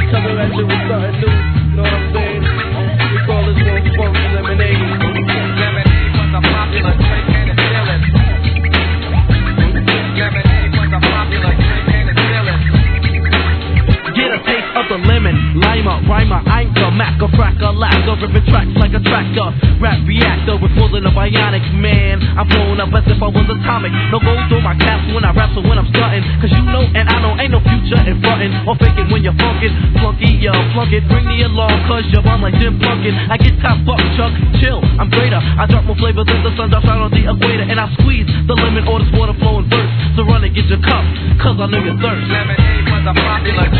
coming at you with something new. You know what I'm saying? We call this one funky lemonade. Lemonade was a popular drink and it's still is. Lemonade was a popular drink and it's still is. Get a taste of the lemon, limer, rhymer, anchor, macker, fracker, lacker, ripping tracks like a tractor, rap reactor with full of bionic man. I'm blowing up as if I was atomic. No gold through my caps when I rap, so when I'm stunting, cause you know and I know ain't no future in frontin' or faking when you're funkin'. Flunky, yo, flunk it, bring me along, cause you're on like Jim Plunkin'. I get top buck, chuck, chill, I'm greater. I drop more flavor than the sun drops out on the equator, and I squeeze the lemon or this water flowing verse. So run and get your cup, cause I know you're thirst. Lemonade was a popular